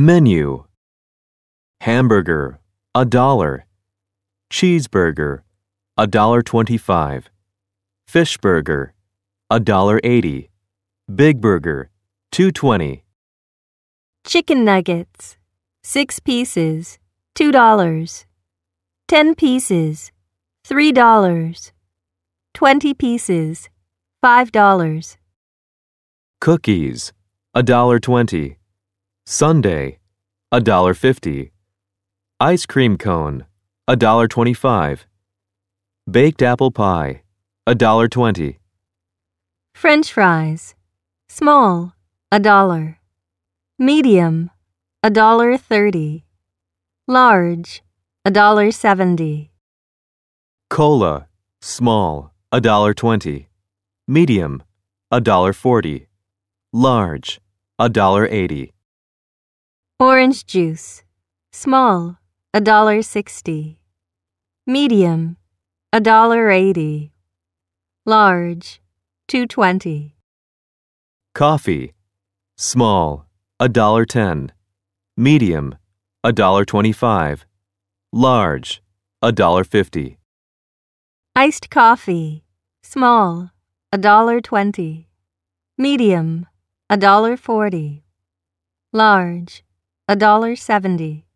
Menu. Hamburger, $1. Cheeseburger, $1.25. Fish burger, $1.80. Big burger, $2.20. Chicken nuggets, 6 pieces, $2. 10 pieces, $3. 20 pieces, $5. Cookies, $1.20. Sundae, $1.50. Ice cream cone, $1.25. Baked apple pie, $1.20. French fries, small, $1. Medium, $1.30. Large, $1.70. Cola, small, $1.20. Medium, $1.40. Large, $1.80. Orange juice, small, $1.60. Medium, $1.80. Large, $2.20. Coffee, small, $1.10. Medium, $1.25. Large, $1.50. Iced coffee, small, $1.20. Medium, $1.40. Large, $1.70.